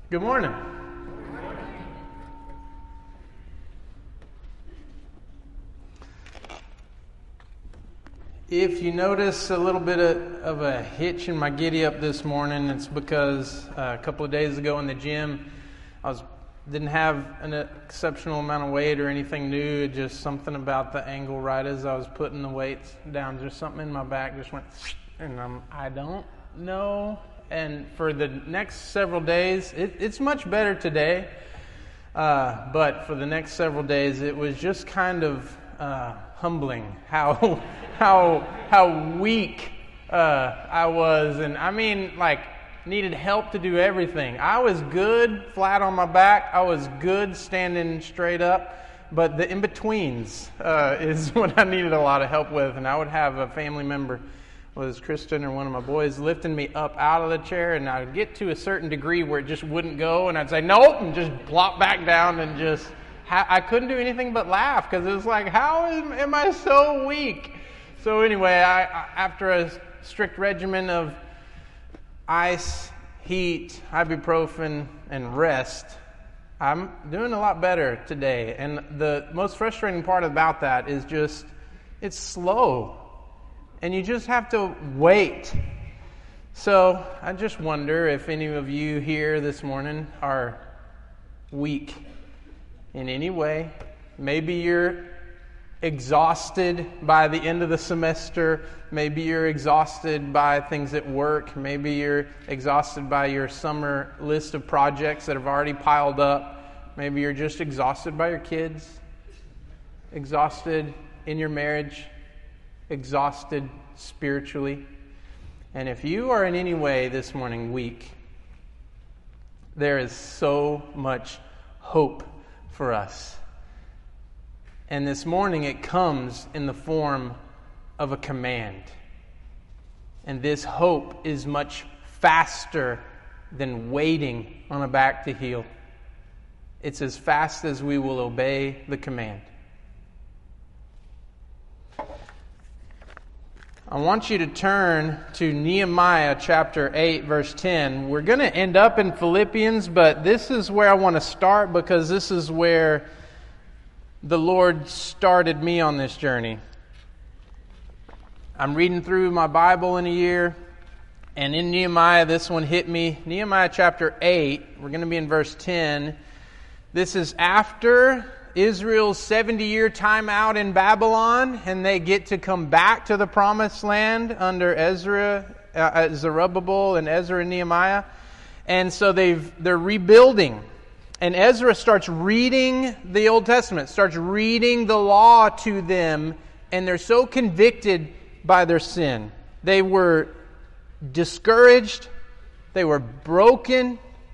Good morning. If you notice a little bit of a hitch in my giddy up this morning, it's because a couple of days ago in the gym, didn't have an exceptional amount of weight or anything new. Just something about the angle right as I was putting the weights down. Just something in my back just went, and I don't know. And for the next several days, it's much better today. But for the next several days, it was just kind of humbling how weak I was, and I mean, needed help to do everything. I was good flat on my back. I was good standing straight up, but the in-betweens is what I needed a lot of help with. And I would have a family member, was Kristen or one of my boys, lifting me up out of the chair, and I'd get to a certain degree where it just wouldn't go, and I'd say nope, and just plop back down, and just I couldn't do anything but laugh, because it was like, how am I so weak? So anyway, I after a strict regimen of ice, heat, ibuprofen, and rest, I'm doing a lot better today. And the most frustrating part about that is just, it's slow. And you just have to wait. So I just wonder if any of you here this morning are weak in any way. Maybe you're exhausted by the end of the semester. Maybe you're exhausted by things at work. Maybe you're exhausted by your summer list of projects that have already piled up. Maybe you're just exhausted by your kids, exhausted in your marriage, exhausted spiritually. And if you are in any way this morning weak, there is so much hope for us. And this morning it comes in the form of a command. And this hope is much faster than waiting on a back to heal. It's as fast as we will obey the command. I want you to turn to Nehemiah chapter 8, verse 10. We're going to end up in Philippians, but this is where I want to start, because this is where the Lord started me on this journey. I'm reading through my Bible in a year, and in Nehemiah, this one hit me. Nehemiah chapter 8, we're going to be in verse 10. This is after Israel's 70-year time out in Babylon, and they get to come back to the promised land under Zerubbabel and Ezra and Nehemiah. And so they're rebuilding. And Ezra starts reading the Old Testament, starts reading the law to them, and they're so convicted by their sin. They were discouraged, they were broken,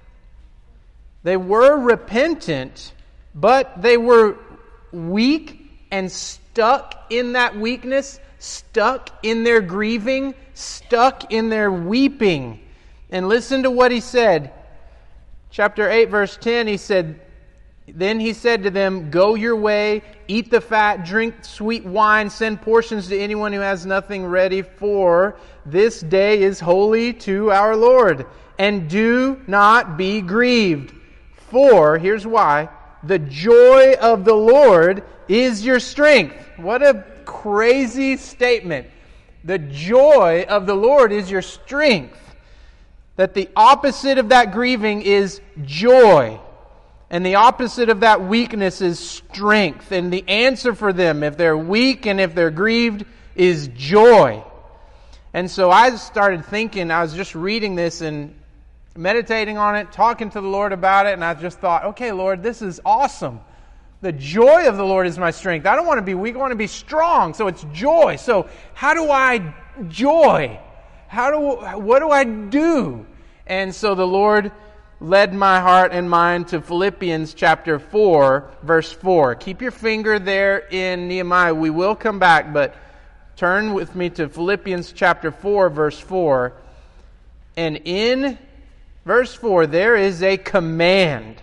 they were repentant, but they were weak and stuck in that weakness, stuck in their grieving, stuck in their weeping. And listen to what he said. Chapter 8, verse 10, Then he said to them, "Go your way, eat the fat, drink sweet wine, send portions to anyone who has nothing ready, for this day is holy to our Lord. And do not be grieved, for," here's why, "the joy of the Lord is your strength." What a crazy statement. The joy of the Lord is your strength. That the opposite of that grieving is joy. And the opposite of that weakness is strength. And the answer for them, if they're weak and if they're grieved, is joy. And so I started thinking, I was just reading this and meditating on it, talking to the Lord about it, and I just thought, okay, Lord, this is awesome. The joy of the Lord is my strength. I don't want to be weak, I want to be strong. So it's joy. So how do I joy? What do I do? And so the Lord led my heart and mind to Philippians chapter 4, verse 4. Keep your finger there in Nehemiah. We will come back, but turn with me to Philippians chapter 4, verse 4. And in verse 4, there is a command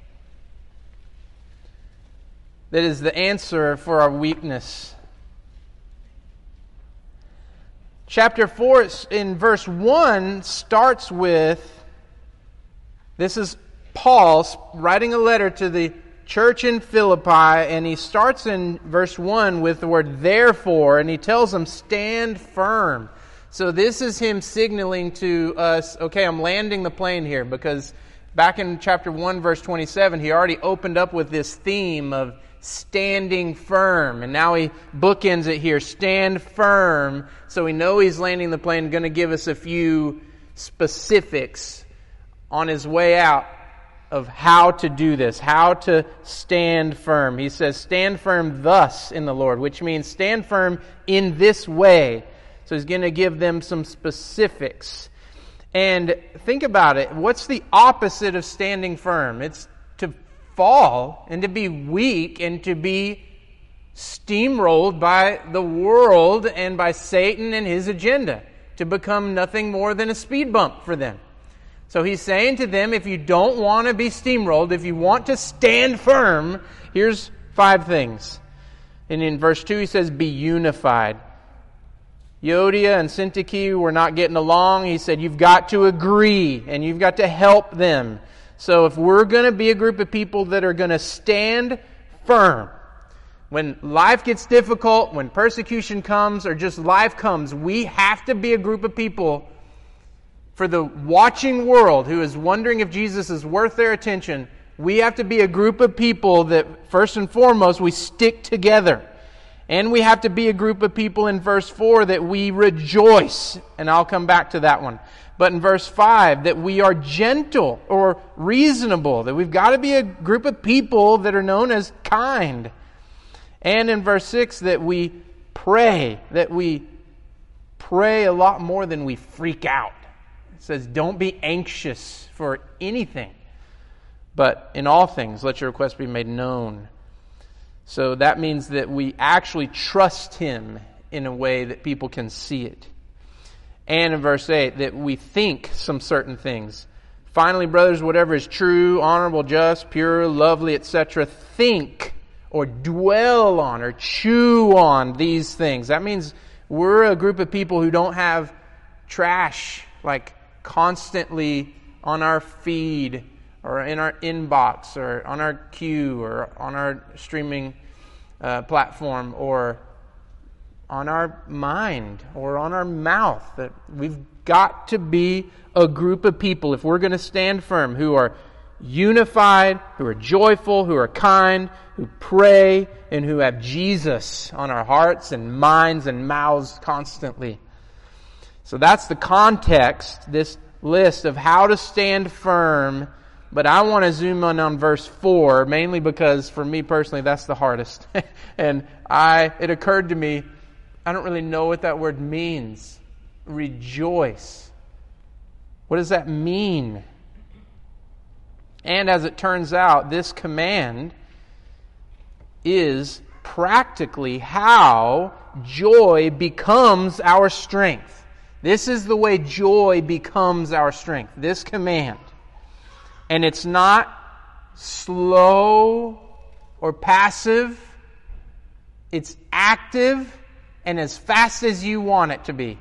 that is the answer for our weakness. Chapter 4 in verse 1 starts with, this is Paul writing a letter to the church in Philippi, and he starts in verse 1 with the word therefore, and he tells them, stand firm. So this is him signaling to us, okay, I'm landing the plane here, because back in chapter 1, verse 27, he already opened up with this theme of standing firm, and now he bookends it here, stand firm. So we know he's landing the plane, going to give us a few specifics on his way out of how to do this, how to stand firm. He says, stand firm thus in the Lord, which means stand firm in this way. So he's going to give them some specifics. And think about it. What's the opposite of standing firm? It's to fall and to be weak and to be steamrolled by the world and by Satan and his agenda, to become nothing more than a speed bump for them. So he's saying to them, if you don't want to be steamrolled, if you want to stand firm, here's 5 things. And in verse 2 he says, be unified. Euodia and Syntyche were not getting along. He said, you've got to agree and you've got to help them. So if we're going to be a group of people that are going to stand firm, when life gets difficult, when persecution comes, or just life comes, we have to be a group of people for the watching world who is wondering if Jesus is worth their attention. We have to be a group of people that, first and foremost, we stick together. And we have to be a group of people in verse 4 that we rejoice. And I'll come back to that one. But in verse 5, that we are gentle or reasonable. That we've got to be a group of people that are known as kind. And in verse 6, that we pray. That we pray a lot more than we freak out. It says, don't be anxious for anything, but in all things, let your requests be made known. So that means that we actually trust Him in a way that people can see it. And in verse 8, that we think some certain things. Finally, brothers, whatever is true, honorable, just, pure, lovely, etc., think or dwell on or chew on these things. That means we're a group of people who don't have trash like constantly on our feed or in our inbox or on our queue or on our streaming platform or on our mind or on our mouth. That we've got to be a group of people, if we're going to stand firm, who are unified, who are joyful, who are kind, who pray, and who have Jesus on our hearts and minds and mouths constantly. So that's the context, this list of how to stand firm. But I want to zoom in on verse 4, mainly because for me personally, that's the hardest. And it occurred to me, I don't really know what that word means. Rejoice. What does that mean? And as it turns out, this command is practically how joy becomes our strength. This is the way joy becomes our strength, this command. And it's not slow or passive. It's active and as fast as you want it to be.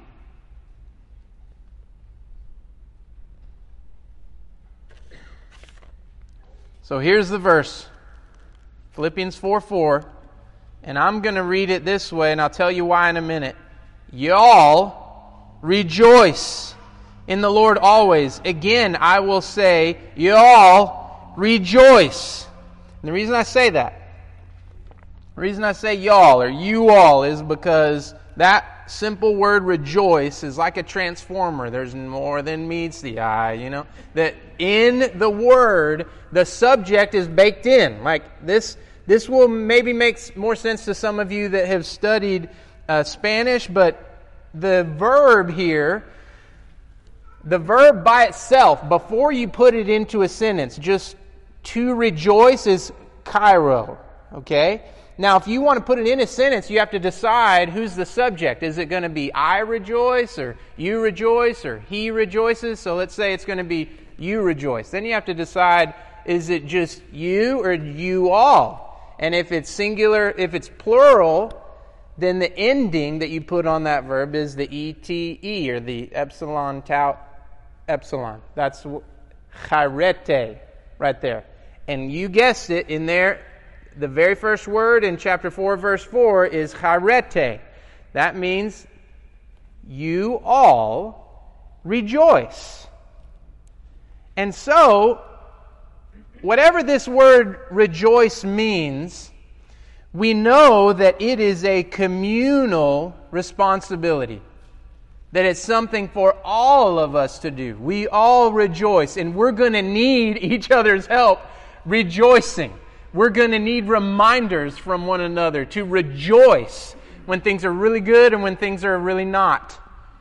So here's the verse. Philippians 4:4. And I'm going to read it this way, and I'll tell you why in a minute. Y'all rejoice in the Lord always. Again, I will say, y'all rejoice. And the reason I say that, the reason I say y'all or you all is because that simple word rejoice is like a transformer. There's more than meets the eye, That in the word, the subject is baked in. Like this will maybe make more sense to some of you that have studied Spanish, but the verb here, the verb by itself, before you put it into a sentence, just to rejoice is kairo, okay? Now, if you want to put it in a sentence, you have to decide who's the subject. Is it going to be I rejoice, or you rejoice, or he rejoices? So let's say it's going to be you rejoice. Then you have to decide, is it just you or you all? And if it's singular, if it's plural, then the ending that you put on that verb is the ete, or the epsilon tau epsilon. That's charete. right there. And you guessed it, in there, the very first word in chapter 4, verse 4 is charete. That means you all rejoice. And so, whatever this word rejoice means, we know that it is a communal responsibility. That it's something for all of us to do. We all rejoice, and we're going to need each other's help rejoicing. We're going to need reminders from one another to rejoice when things are really good and when things are really not.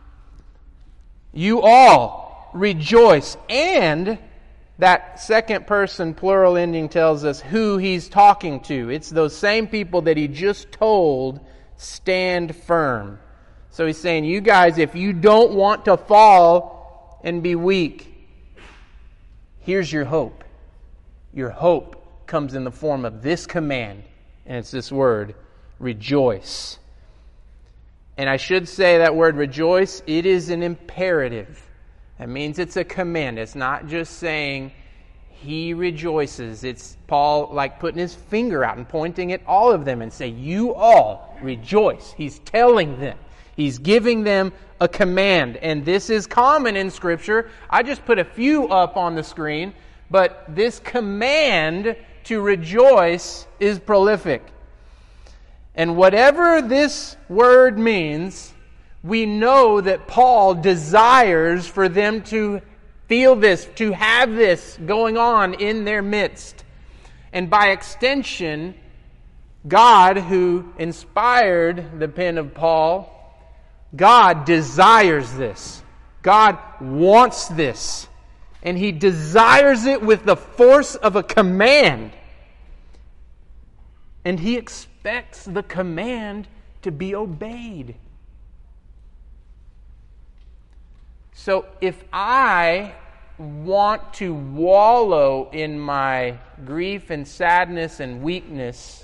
You all rejoice. And that second person plural ending tells us who he's talking to. It's those same people that he just told, stand firm. So he's saying, you guys, if you don't want to fall and be weak, here's your hope. Your hope comes in the form of this command, and it's this word, rejoice. And I should say that word rejoice, it is an imperative. That means it's a command. It's not just saying he rejoices. It's Paul like putting his finger out and pointing at all of them and say, you all rejoice. He's telling them. He's giving them a command. And this is common in Scripture. I just put a few up on the screen, but this command to rejoice is prolific. And whatever this word means, we know that Paul desires for them to feel this, to have this going on in their midst. And by extension, God, who inspired the pen of Paul, God desires this. God wants this. And He desires it with the force of a command. And He expects the command to be obeyed. So if I want to wallow in my grief and sadness and weakness,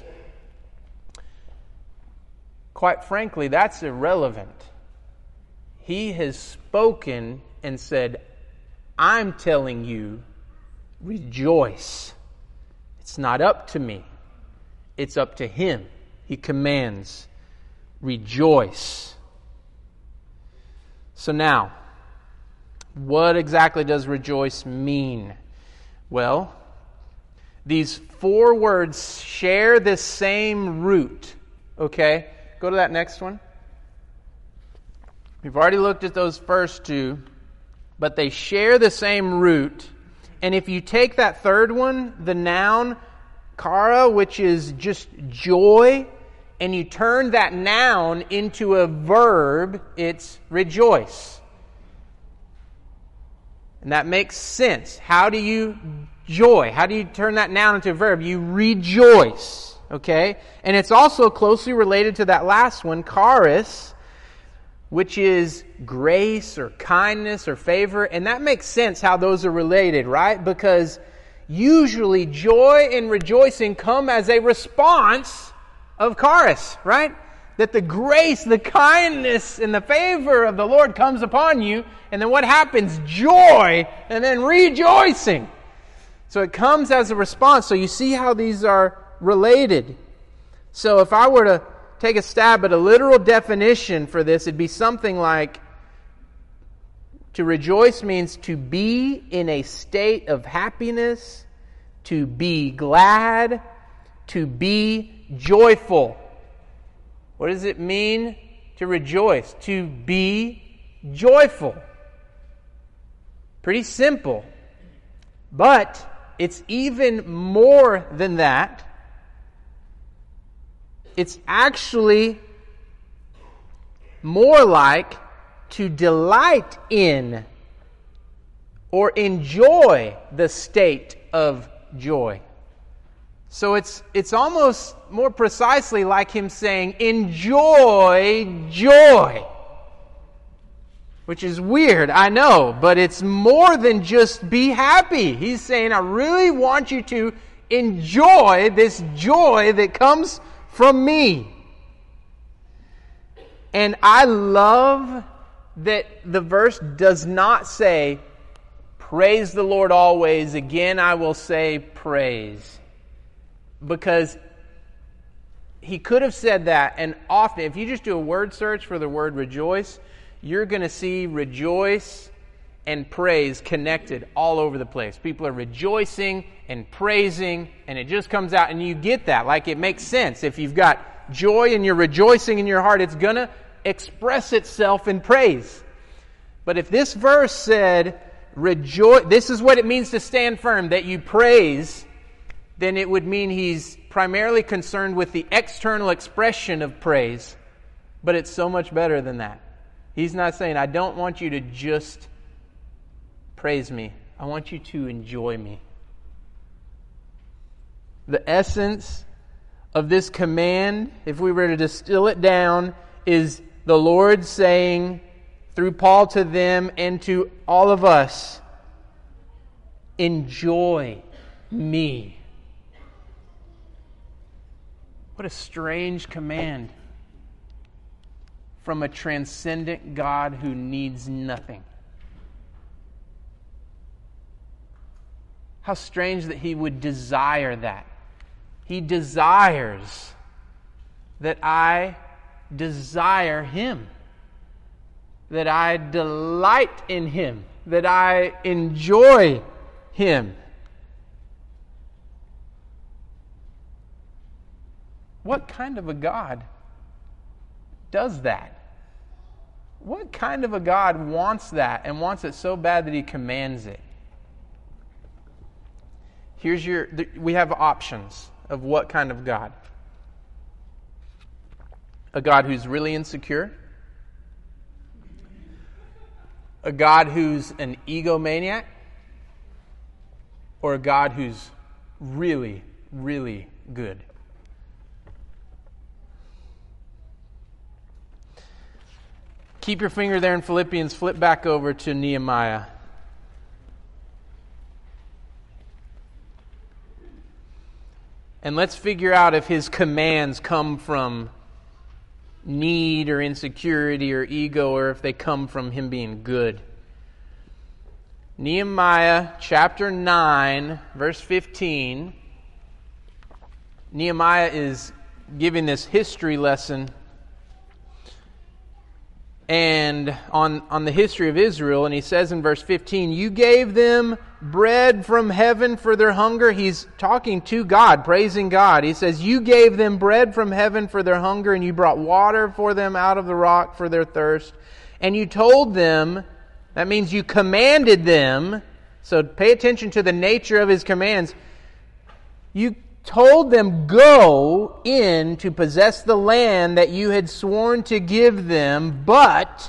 quite frankly, that's irrelevant. He has spoken and said, I'm telling you, rejoice. It's not up to me. It's up to Him. He commands, rejoice. So now, what exactly does rejoice mean? Well, these four words share this same root. Okay? Go to that next one. We've already looked at those first two, but they share the same root. And if you take that third one, the noun, kara, which is just joy, and you turn that noun into a verb, it's rejoice. And that makes sense. How do you joy? How do you turn that noun into a verb? You rejoice. Okay? And it's also closely related to that last one, charis, which is grace or kindness or favor. And that makes sense how those are related, right? Because usually joy and rejoicing come as a response of charis, right? That the grace, the kindness, and the favor of the Lord comes upon you. And then what happens? Joy and then rejoicing. So it comes as a response. So you see how these are related. So if I were to take a stab at a literal definition for this, it'd be something like, to rejoice means to be in a state of happiness, to be glad, to be joyful. What does it mean to rejoice? To be joyful. Pretty simple. But it's even more than that. It's actually more like to delight in or enjoy the state of joy. So it's almost more precisely like him saying, enjoy joy. Which is weird, I know, but it's more than just be happy. He's saying, I really want you to enjoy this joy that comes from me. And I love that the verse does not say, Praise the Lord always. Again, I will say praise. Because he could have said that, and often, if you just do a word search for the word rejoice, you're going to see rejoice and praise connected all over the place. People are rejoicing and praising, and it just comes out, and you get that. Like, it makes sense. If you've got joy and you're rejoicing in your heart, it's going to express itself in praise. But if this verse said, rejoice, this is what it means to stand firm, that you praise, then it would mean he's primarily concerned with the external expression of praise. But it's so much better than that. He's not saying, I don't want you to just praise me. I want you to enjoy me. The essence of this command, if we were to distill it down, is the Lord saying through Paul to them and to all of us, enjoy me. What a strange command from a transcendent God who needs nothing. How strange that he would desire that. He desires that I desire him, that I delight in him, that I enjoy him. What kind of a God does that? What kind of a God wants that and wants it so bad that he commands it? We have options of what kind of God. A God who's really insecure. A God who's an egomaniac. Or a God who's really, really good. Keep your finger there in Philippians. Flip back over to Nehemiah. And let's figure out if his commands come from need or insecurity or ego, or if they come from him being good. Nehemiah chapter 9, verse 15. Nehemiah is giving this history lesson and on the history of Israel, and he says in verse 15, you gave them bread from heaven for their hunger. He's talking to God, praising God. He says, you gave them bread from heaven for their hunger, and you brought water for them out of the rock for their thirst. And you told them, that means you commanded them, so pay attention to the nature of his commands. You told them, go in to possess the land that you had sworn to give them, but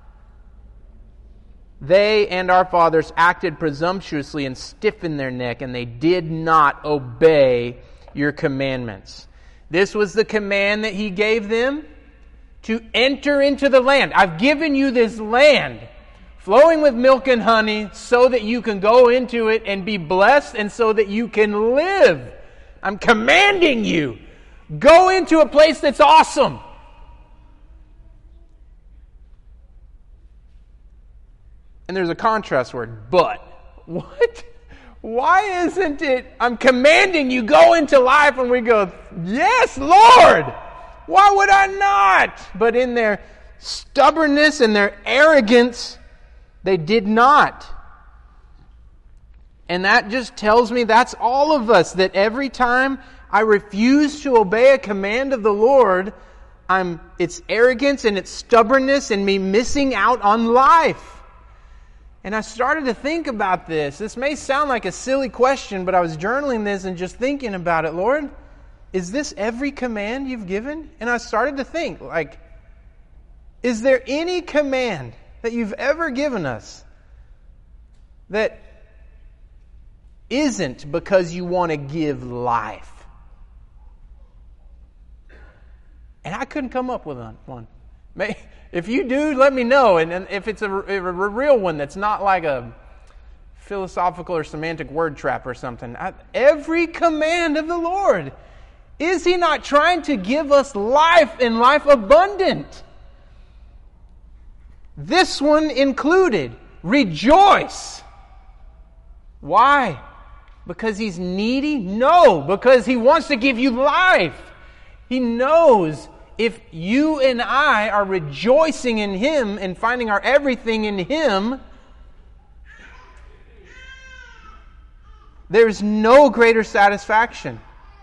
they and our fathers acted presumptuously and stiffened their neck, and they did not obey your commandments. This was the command that he gave them, to enter into the land. I've given you this land, flowing with milk and honey, so that you can go into it and be blessed, and so that you can live. I'm commanding you, go into a place that's awesome. And there's a contrast word, but. What? Why isn't it, I'm commanding you, go into life, and we go, yes, Lord! Why would I not? But in their stubbornness and their arrogance, they did not. And that just tells me that's all of us, that every time I refuse to obey a command of the Lord, it's arrogance and it's stubbornness and me missing out on life. And I started to think about this. This may sound like a silly question, but I was journaling this and just thinking about it. Lord, is this every command you've given? And I started to think, is there any command that you've ever given us that isn't because you want to give life? And I couldn't come up with one. If you do, let me know. And if it's a real one that's not like a philosophical or semantic word trap or something. Every command of the Lord, is He not trying to give us life and life abundant? This one included. Rejoice. Why? Because he's needy? No, because he wants to give you life. He knows if you and I are rejoicing in him and finding our everything in him, there's no greater satisfaction.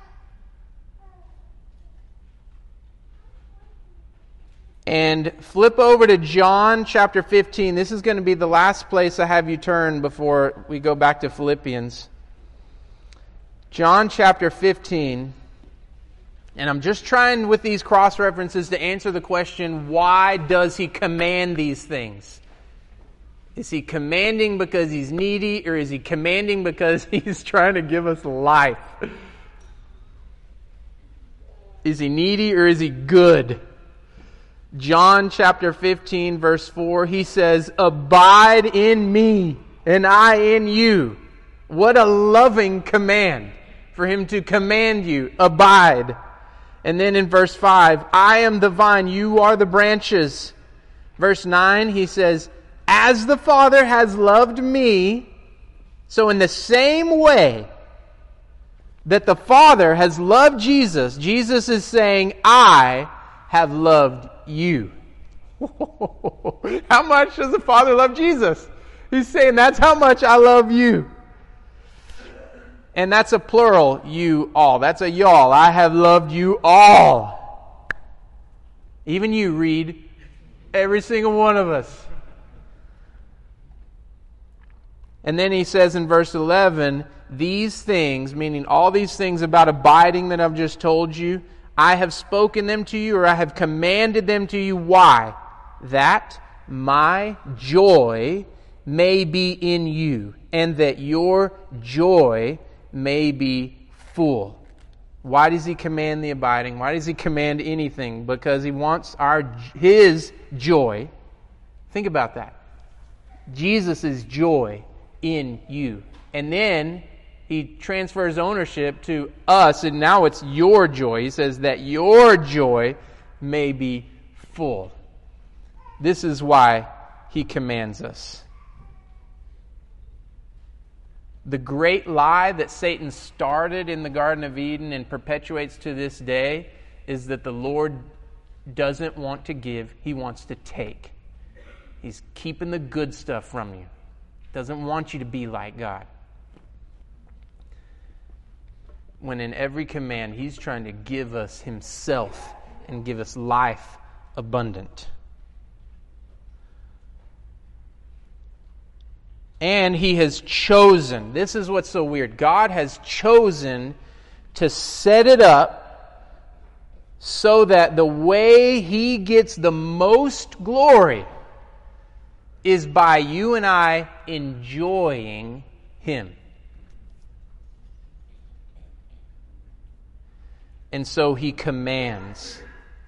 And flip over to John chapter 15. This is going to be the last place I have you turn before we go back to Philippians. John chapter 15. And I'm just trying with these cross references to answer the question, why does he command these things? Is he commanding because he's needy, or is he commanding because he's trying to give us life? Is he needy or is he good? John chapter 15 verse 4, he says, "Abide in me and I in you." What a loving command for him to command you, abide. And then in verse 5, "I am the vine, you are the branches." Verse 9, he says, "As the Father has loved me," so in the same way that the Father has loved Jesus, Jesus is saying, "I have loved you." How much does the Father love Jesus? He's saying, that's how much I love you. And that's a plural, you all. That's a y'all. I have loved you all. Even you, Reed. Every single one of us. And then he says in verse 11, "These things," meaning all these things about abiding that I've just told you, "I have spoken them to you," or "I have commanded them to you." Why? "That my joy may be in you, and that your joy may be full." Why does he command the abiding? Why does he command anything? Because he wants his joy. Think about that. Jesus' joy in you. And then he transfers ownership to us, and now it's your joy. He says that your joy may be full. This is why he commands us. The great lie that Satan started in the Garden of Eden and perpetuates to this day is that the Lord doesn't want to give, he wants to take. He's keeping the good stuff from you. Doesn't want you to be like God. When in every command, he's trying to give us himself and give us life abundant. And he has chosen, this is what's so weird, God has chosen to set it up so that the way he gets the most glory is by you and I enjoying him. And so he commands,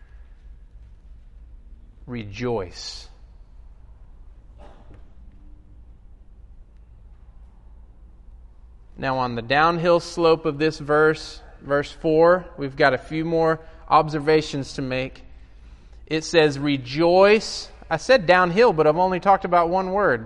rejoice. Now on the downhill slope of this verse, verse 4, we've got a few more observations to make. It says, rejoice. I said downhill, but I've only talked about one word.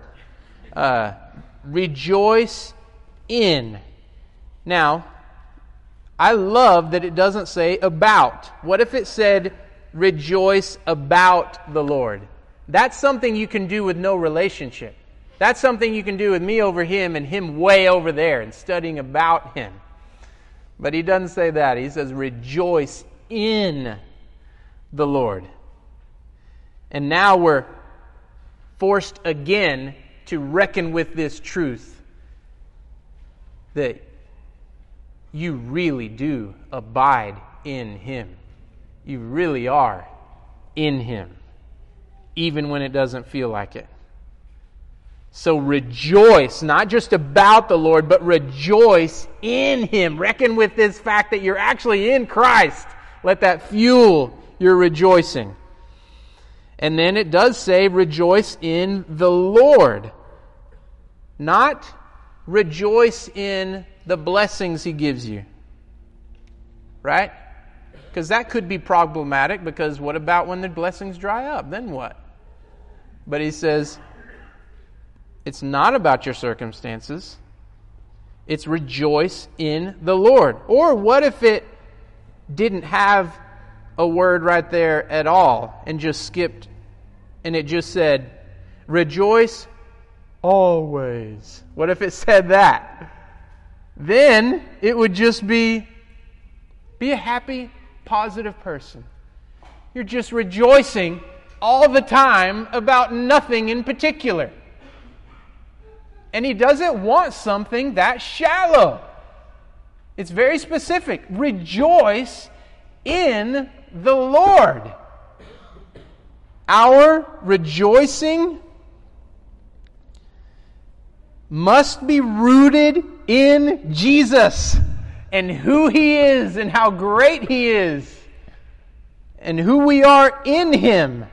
Rejoice in. Now, I love that it doesn't say about. What if it said, rejoice about the Lord? That's something you can do with no relationship. That's something you can do with me over him and him way over there and studying about him. But he doesn't say that. He says, rejoice in the Lord. And now we're forced again to reckon with this truth that you really do abide in him. You really are in him, even when it doesn't feel like it. So rejoice, not just about the Lord, but rejoice in him. Reckon with this fact that you're actually in Christ. Let that fuel your rejoicing. And then it does say, rejoice in the Lord. Not rejoice in the blessings he gives you. Right? Because that could be problematic, because what about when the blessings dry up? Then what? But he says, it's not about your circumstances. It's rejoice in the Lord. Or what if it didn't have a word right there at all and just skipped and it just said, rejoice always? What if it said that? Then it would just be a happy, positive person. You're just rejoicing all the time about nothing in particular. And he doesn't want something that shallow. It's very specific. Rejoice in the Lord. Our rejoicing must be rooted in Jesus and who He is and how great He is and who we are in Him.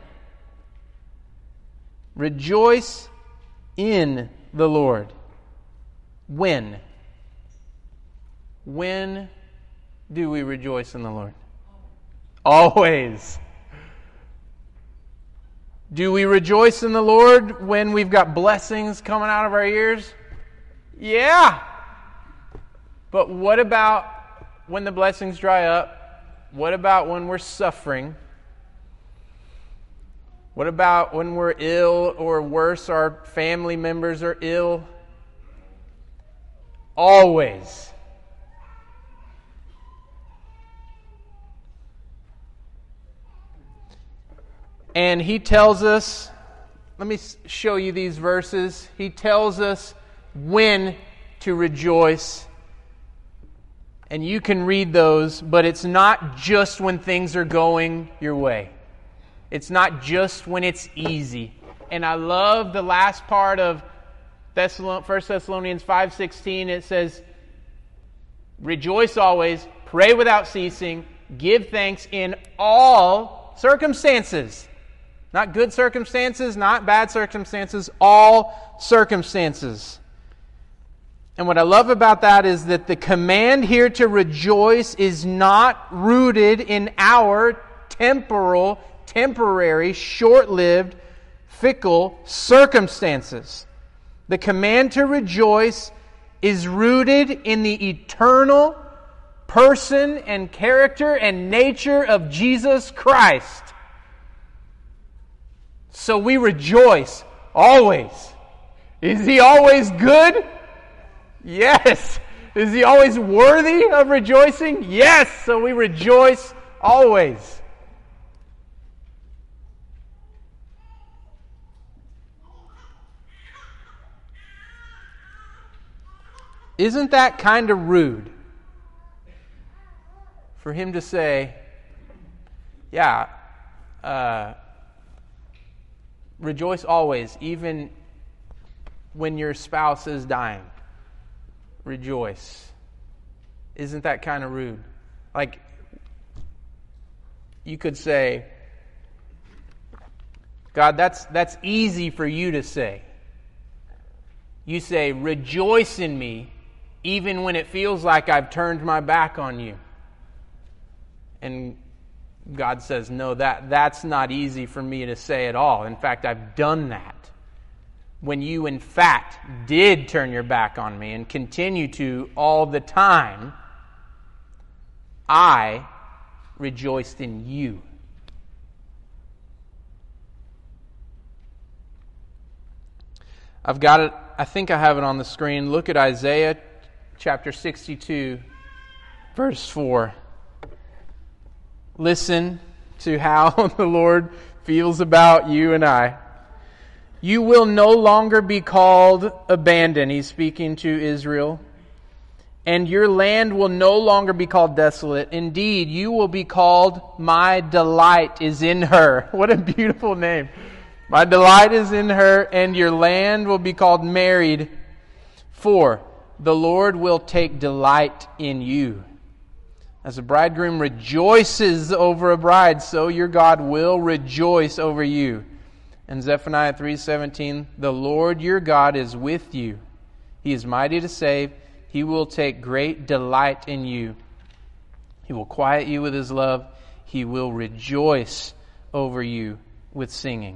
Rejoice in the Lord. When? When do we rejoice in the Lord? Always. Do we rejoice in the Lord when we've got blessings coming out of our ears? Yeah. But what about when the blessings dry up? What about when we're suffering? What about when we're ill, or worse, our family members are ill? Always. And he tells us, let me show you these verses. He tells us when to rejoice. And you can read those, but it's not just when things are going your way. It's not just when it's easy. And I love the last part of 1 Thessalonians 5:16. It says, rejoice always, pray without ceasing, give thanks in all circumstances. Not good circumstances, not bad circumstances, all circumstances. And what I love about that is that the command here to rejoice is not rooted in our temporary, short-lived, fickle circumstances. The command to rejoice is rooted in the eternal person and character and nature of Jesus Christ. So we rejoice always. Is He always good? Yes. Is He always worthy of rejoicing? Yes. So we rejoice always. Isn't that kind of rude for Him to say, yeah, rejoice always, even when your spouse is dying? Rejoice. Isn't that kind of rude? Like, you could say, God, that's easy for you to say. You say, rejoice in me, even when it feels like I've turned my back on you. And God says, no, that's not easy for me to say at all. In fact, I've done that. When you, in fact, did turn your back on me and continue to all the time, I rejoiced in you. I've got it. I think I have it on the screen. Look at Isaiah chapter 62, verse 4. Listen to how the Lord feels about you and I. You will no longer be called abandoned. He's speaking to Israel. And your land will no longer be called desolate. Indeed, you will be called, my delight is in her. What a beautiful name. My delight is in her, and your land will be called married. For the Lord will take delight in you. As a bridegroom rejoices over a bride, so your God will rejoice over you. And Zephaniah 3:17, the Lord your God is with you. He is mighty to save. He will take great delight in you. He will quiet you with His love. He will rejoice over you with singing.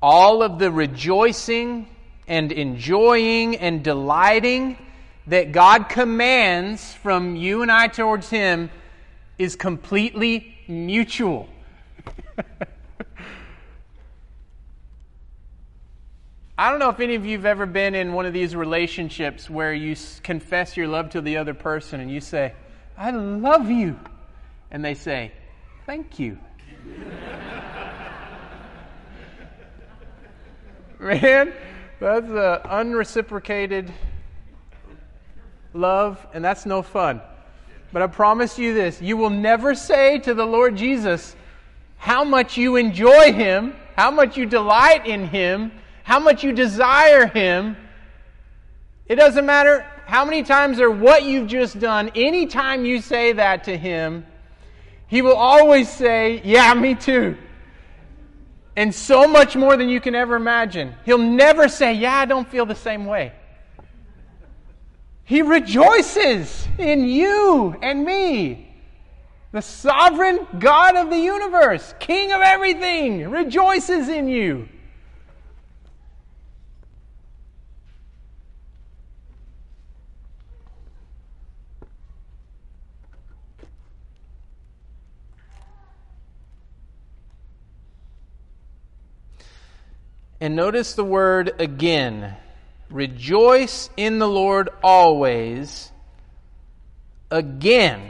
all of the rejoicing and enjoying and delighting that God commands from you and I towards Him is completely mutual. I don't know if any of you have ever been in one of these relationships where you confess your love to the other person and you say, "I love you." And they say, "Thank you." Man, that's unreciprocated love, and that's no fun. But I promise you this, you will never say to the Lord Jesus how much you enjoy Him, how much you delight in Him, how much you desire Him. It doesn't matter how many times or what you've just done. Anytime you say that to Him, He will always say, "Yeah, me too." And so much more than you can ever imagine. He'll never say, "Yeah, I don't feel the same way." He rejoices in you and me. The sovereign God of the universe, King of everything, rejoices in you. And notice the word again. Rejoice in the Lord always. Again.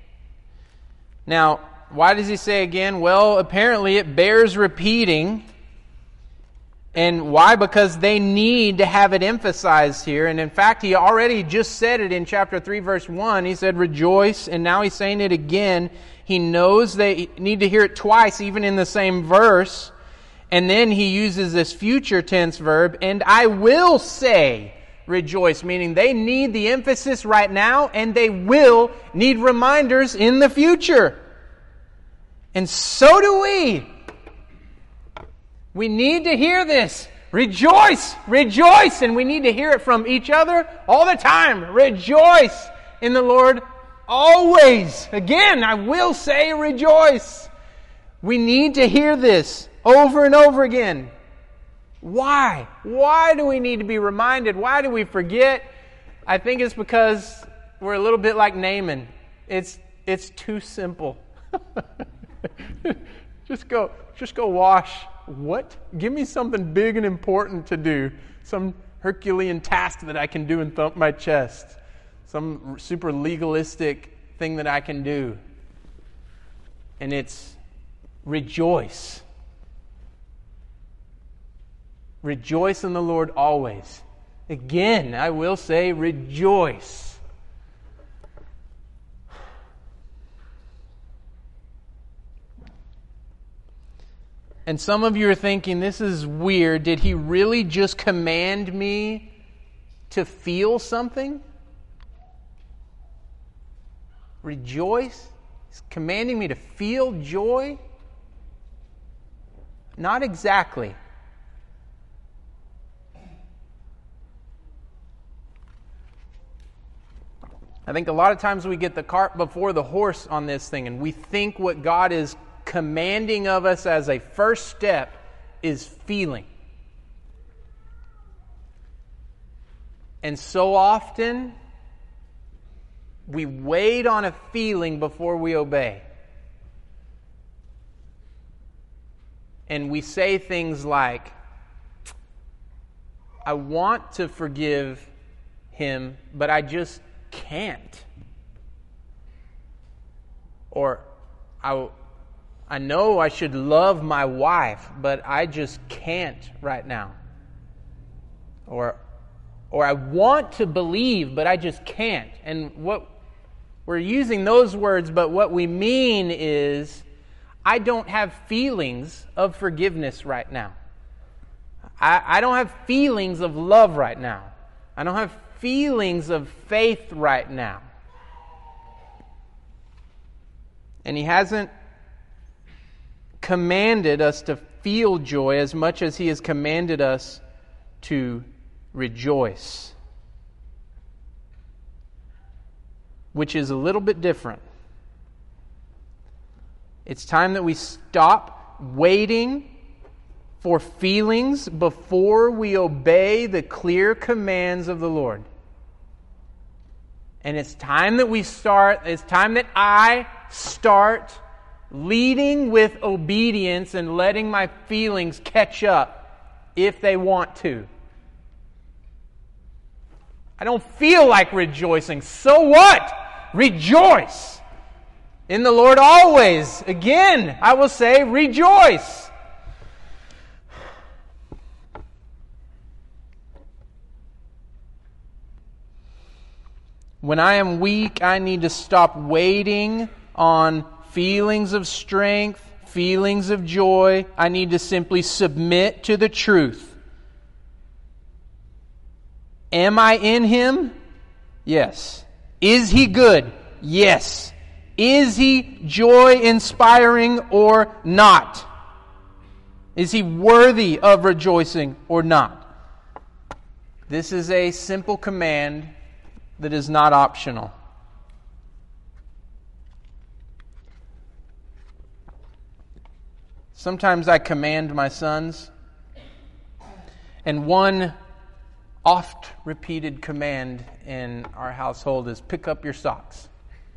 Now, why does he say again? Well, apparently it bears repeating. And why? Because they need to have it emphasized here. And in fact, he already just said it in chapter 3, verse 1. He said, rejoice. And now he's saying it again. He knows they need to hear it twice, even in the same verse. And then he uses this future tense verb, and I will say rejoice, meaning they need the emphasis right now, and they will need reminders in the future. And so do we. We need to hear this. Rejoice, rejoice, and we need to hear it from each other all the time. Rejoice in the Lord always. Again, I will say rejoice. We need to hear this over and over again. Why? Why do we need to be reminded? Why do we forget? I think it's because we're a little bit like Naaman. It's too simple. Just go wash. What? Give me something big and important to do. Some Herculean task that I can do and thump my chest. Some super legalistic thing that I can do. And it's rejoice. Rejoice in the Lord always. Again, I will say rejoice. And some of you are thinking, this is weird. Did he really just command me to feel something? Rejoice? He's commanding me to feel joy? Not exactly. I think a lot of times we get the cart before the horse on this thing, and we think what God is commanding of us as a first step is feeling. And so often, we wait on a feeling before we obey. And we say things like, I want to forgive him, but I just can't. Or, I know I should love my wife, but I just can't right now. Or I want to believe, but I just can't. And what we're using those words, but what we mean is, I don't have feelings of forgiveness right now. I don't have feelings of love right now. I don't have feelings of faith right now. And he hasn't commanded us to feel joy as much as he has commanded us to rejoice, which is a little bit different. It's time that we stop waiting for feelings before we obey the clear commands of the Lord. And it's time that I start leading with obedience and letting my feelings catch up if they want to. I don't feel like rejoicing. So what? Rejoice in the Lord always. Again, I will say rejoice. When I am weak, I need to stop waiting on feelings of strength, feelings of joy. I need to simply submit to the truth. Am I in Him? Yes. Is He good? Yes. Is He joy-inspiring or not? Is He worthy of rejoicing or not? This is a simple command that is not optional. Sometimes I command my sons, and one oft-repeated command in our household is pick up your socks.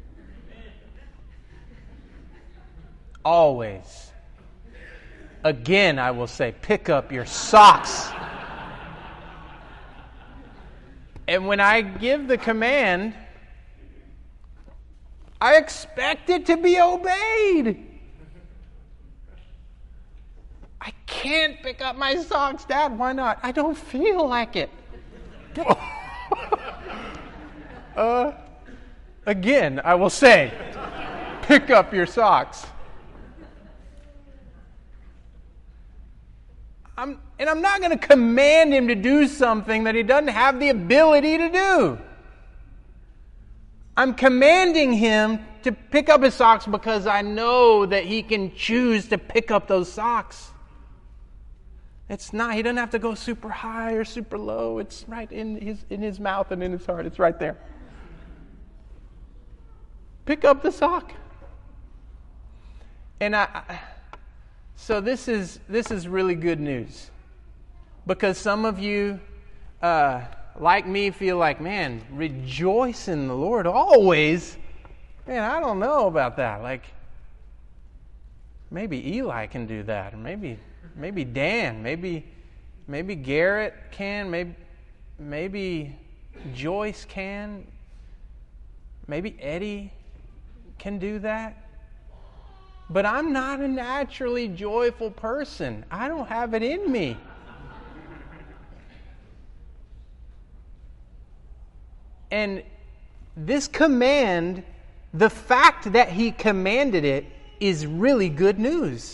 Always. Again, I will say, pick up your socks. And when I give the command, I expect it to be obeyed. I can't pick up my socks, Dad. Why not? I don't feel like it. Again, I will say, pick up your socks. I'm not going to command him to do something that he doesn't have the ability to do. I'm commanding him to pick up his socks because I know that he can choose to pick up those socks. It's not, he doesn't have to go super high or super low. It's right in his mouth and in his heart. It's right there. Pick up the sock. And so this is really good news. Because some of you, like me, feel like, man, rejoice in the Lord always. Man, I don't know about that. Like, maybe Eli can do that. Or maybe Dan. Maybe Garrett can. Maybe Joyce can. Maybe Eddie can do that. But I'm not a naturally joyful person. I don't have it in me. And this command, the fact that he commanded it, is really good news.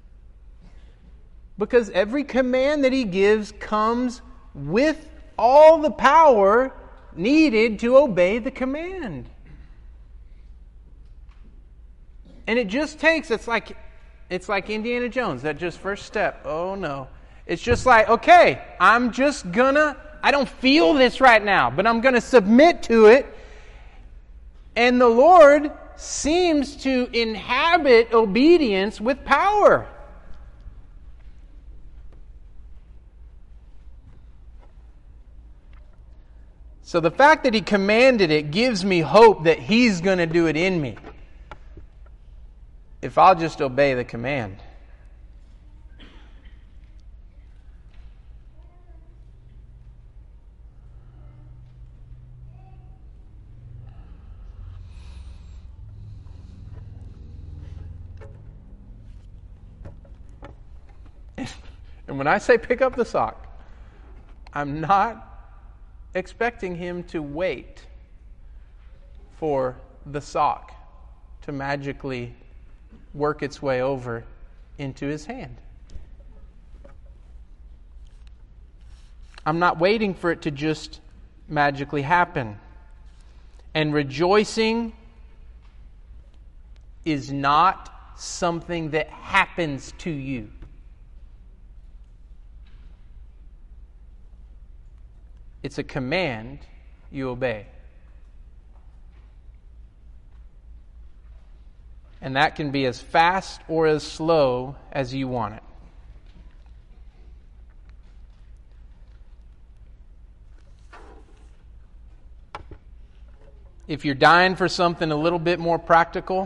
Because every command that he gives comes with all the power needed to obey the command. And it just takes, it's like Indiana Jones, that just first step. Oh no. It's just like, okay, I don't feel this right now, but I'm going to submit to it. And the Lord seems to inhabit obedience with power. So the fact that he commanded it gives me hope that he's going to do it in me, if I'll just obey the command. And when I say pick up the sock, I'm not expecting him to wait for the sock to magically work its way over into his hand. I'm not waiting for it to just magically happen. And rejoicing is not something that happens to you. It's a command you obey. And that can be as fast or as slow as you want it. If you're dying for something a little bit more practical,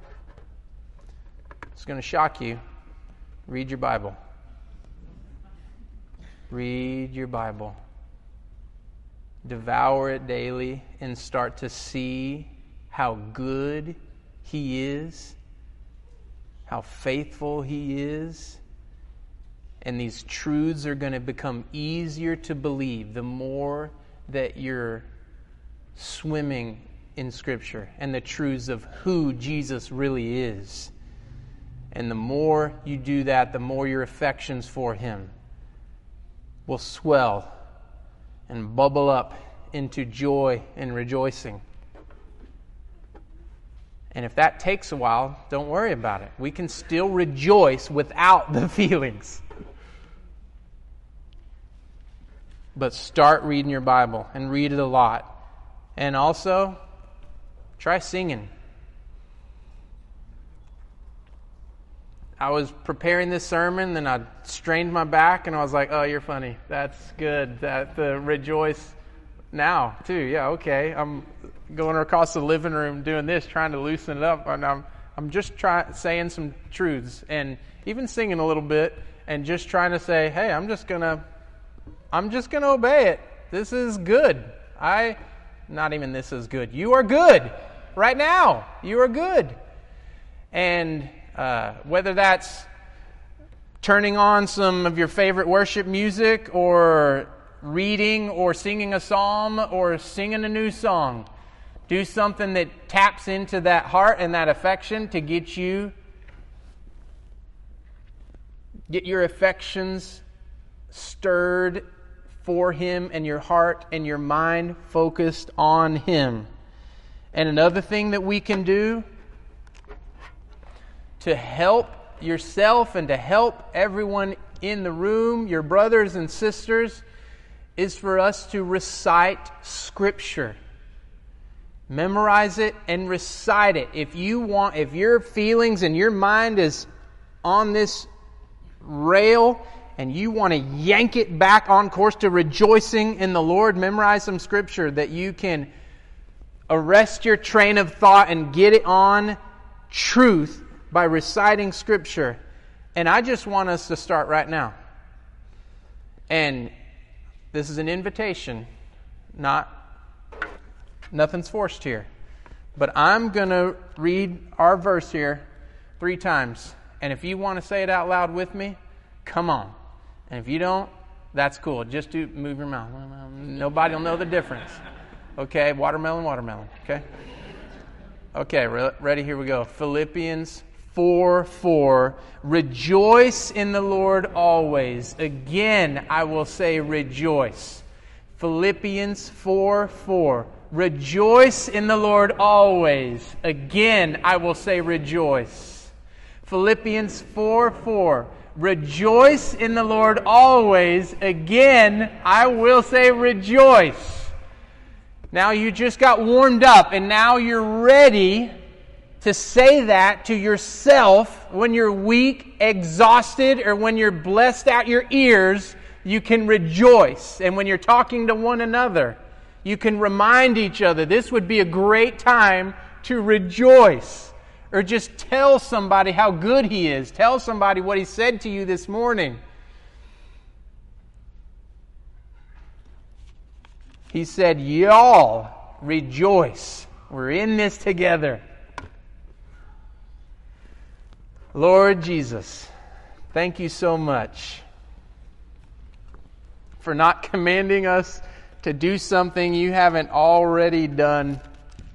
it's going to shock you. Read your Bible. Read your Bible. Devour it daily and start to see how good He is, how faithful He is. And these truths are going to become easier to believe the more that you're swimming in Scripture and the truths of who Jesus really is. And the more you do that, the more your affections for Him will swell and bubble up into joy and rejoicing. And if that takes a while, don't worry about it. We can still rejoice without the feelings. But start reading your Bible and read it a lot. And also, try singing. I was preparing this sermon, and I strained my back, and I was like, oh, you're funny. That's good. That rejoice now, too. Yeah, okay. I'm going across the living room doing this, trying to loosen it up. And I'm just saying some truths, and even singing a little bit, and just trying to say, hey, I'm just gonna obey it. This is good. Not even this is good. You are good right now. You are good. And whether that's turning on some of your favorite worship music, or reading or singing a psalm or singing a new song, do something that taps into that heart and that affection to get your affections stirred for Him and your heart and your mind focused on Him. And another thing that we can do to help yourself and to help everyone in the room, your brothers and sisters, is for us to recite Scripture. Memorize it and recite it. If your feelings and your mind is on this rail and you want to yank it back on course to rejoicing in the Lord, memorize some Scripture that you can arrest your train of thought and get it on truth by reciting Scripture. And I just want us to start right now. And this is an invitation, nothing's forced here. But I'm going to read our verse here 3 times. And if you want to say it out loud with me, come on. And if you don't, that's cool. Just move your mouth. Nobody will know the difference. Okay, watermelon. Okay, ready? Here we go. Philippians 4:4. Rejoice in the Lord always. Again, I will say rejoice. Philippians 4:4. Rejoice in the Lord always. Again, I will say rejoice. Philippians 4:4. Rejoice in the Lord always. Again, I will say rejoice. Now you just got warmed up, and now you're ready to say that to yourself when you're weak, exhausted, or when you're blessed out your ears. You can rejoice. And when you're talking to one another, you can remind each other. This would be a great time to rejoice. Or just tell somebody how good He is. Tell somebody what He said to you this morning. He said, y'all rejoice. We're in this together. Lord Jesus, thank you so much for not commanding us to do something you haven't already done.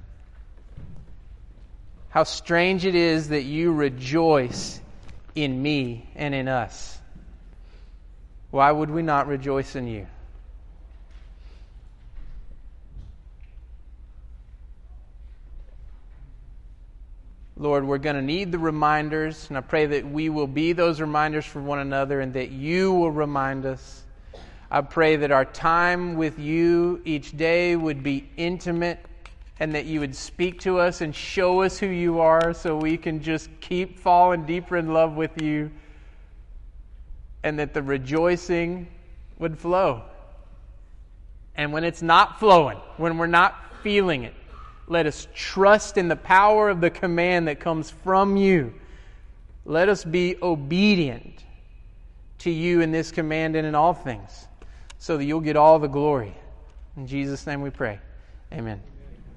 How strange it is that you rejoice in me and in us. Why would we not rejoice in you? Lord, we're going to need the reminders, and I pray that we will be those reminders for one another and that you will remind us. I pray that our time with you each day would be intimate and that you would speak to us and show us who you are so we can just keep falling deeper in love with you, and that the rejoicing would flow. And when it's not flowing, when we're not feeling it, Let us trust in the power of the command that comes from you. Let us be obedient to you in this command and in all things, so that you'll get all the glory. In Jesus' name we pray. Amen.